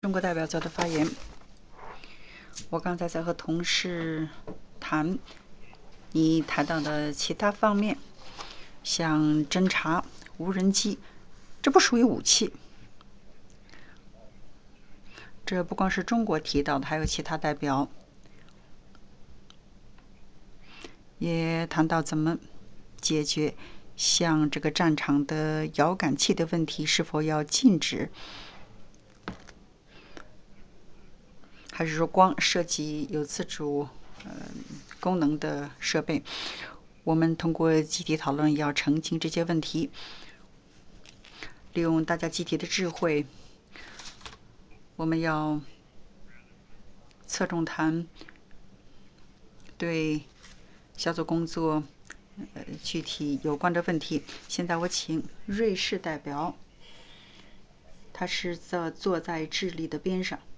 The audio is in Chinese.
中国代表做的发言。我刚才在和同事谈你谈到的其他方面，像侦察、无人机，这不属于武器。这不光是中国提到的，还有其他代表也谈到怎么解决像这个战场的遥感器的问题，是否要禁止，还是说光涉及有自主功能的设备。我们通过集体讨论要澄清这些问题，利用大家集体的智慧，我们要侧重谈对小组工作具体有关的问题。现在我请瑞士代表，他是坐在智利的边上。